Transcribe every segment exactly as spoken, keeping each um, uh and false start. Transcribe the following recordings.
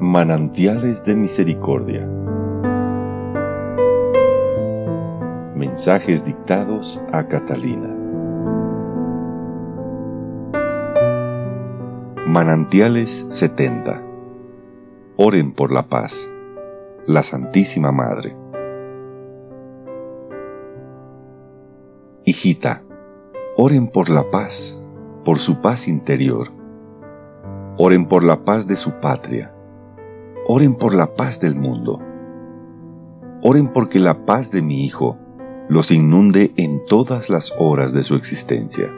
Manantiales de Misericordia. Mensajes dictados a Catalina. Manantiales setenta. Oren por la paz. La Santísima Madre. Hijita, oren por la paz, por su paz interior. Oren por la paz de su patria. Oren por la paz del mundo. Oren porque la paz de mi hijo los inunde en todas las horas de su existencia.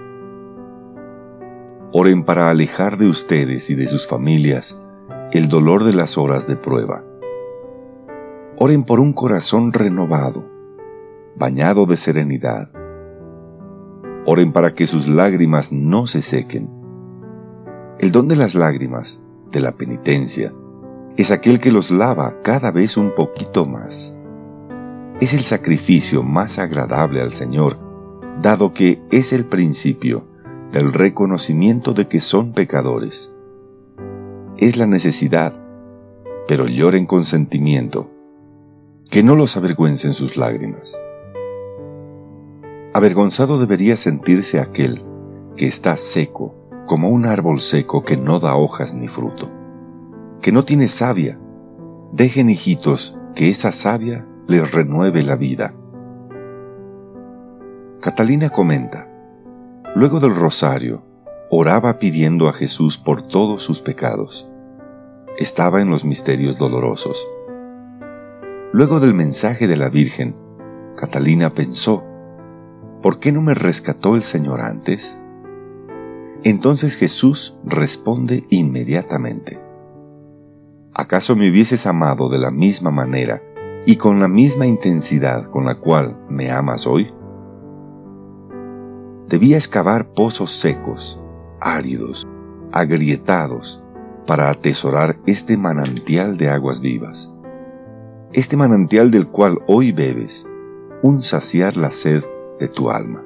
Oren para alejar de ustedes y de sus familias el dolor de las horas de prueba. Oren por un corazón renovado, bañado de serenidad. Oren para que sus lágrimas no se sequen. El don de las lágrimas, de la penitencia, es aquel que los lava cada vez un poquito más. Es el sacrificio más agradable al Señor, dado que es el principio del reconocimiento de que son pecadores. Es la necesidad, pero lloren con sentimiento, que no los avergüencen sus lágrimas. Avergonzado debería sentirse aquel que está seco, como un árbol seco que no da hojas ni fruto, que no tiene savia. Dejen, hijitos, que esa savia les renueve la vida. Catalina comenta: luego del rosario, oraba pidiendo a Jesús por todos sus pecados. Estaba en los misterios dolorosos. Luego del mensaje de la Virgen, Catalina pensó: ¿por qué no me rescató el Señor antes? Entonces Jesús responde inmediatamente: ¿acaso me hubieses amado de la misma manera y con la misma intensidad con la cual me amas hoy? Debías cavar pozos secos, áridos, agrietados, para atesorar este manantial de aguas vivas, este manantial del cual hoy bebes, un saciar la sed de tu alma.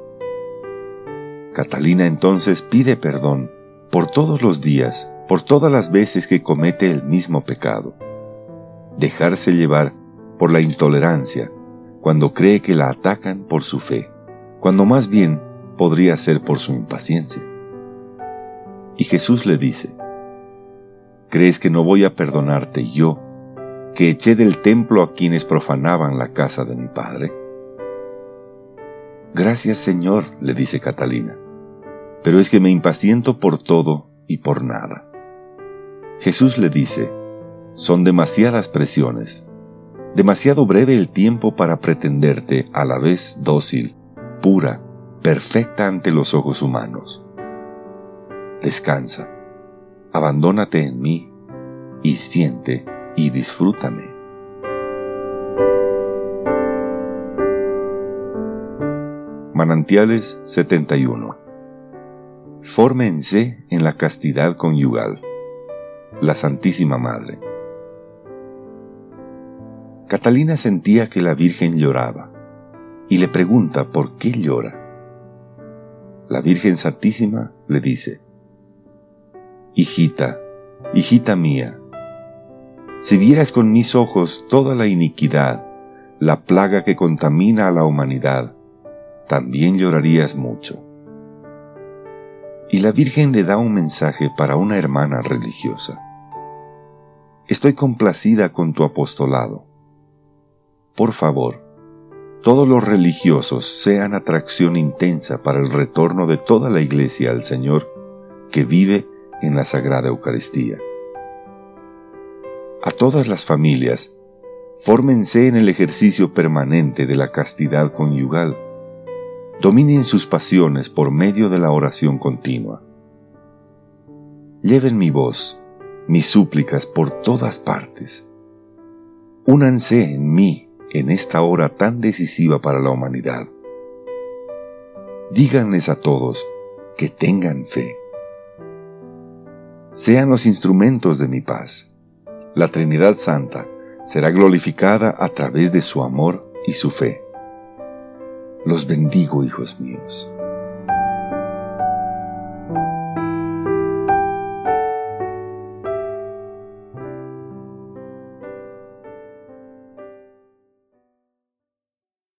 Catalina entonces pide perdón por todos los días, por todas las veces que comete el mismo pecado. Dejarse llevar por la intolerancia cuando cree que la atacan por su fe, cuando más bien podría ser por su impaciencia. Y Jesús le dice: ¿crees que no voy a perdonarte yo, que eché del templo a quienes profanaban la casa de mi Padre? Gracias, Señor, le dice Catalina, pero es que me impaciento por todo y por nada. Jesús le dice: son demasiadas presiones, demasiado breve el tiempo para pretenderte a la vez dócil, pura, perfecta ante los ojos humanos. Descansa, abandónate en mí, y siente y disfrútame. Manantiales setenta y uno. Fórmense en la castidad conyugal. La Santísima Madre. Catalina sentía que la Virgen lloraba, y le pregunta por qué llora. La Virgen Santísima le dice: hijita, hijita mía, si vieras con mis ojos toda la iniquidad, la plaga que contamina a la humanidad, también llorarías mucho. Y la Virgen le da un mensaje para una hermana religiosa: estoy complacida con tu apostolado. Por favor, todos los religiosos sean atracción intensa para el retorno de toda la Iglesia al Señor que vive en la Sagrada Eucaristía. A todas las familias, fórmense en el ejercicio permanente de la castidad conyugal. Dominen sus pasiones por medio de la oración continua. Lleven mi voz, mis súplicas por todas partes. Únanse en mí en esta hora tan decisiva para la humanidad. Díganles a todos que tengan fe. Sean los instrumentos de mi paz. La Trinidad Santa será glorificada a través de su amor y su fe. Los bendigo, hijos míos.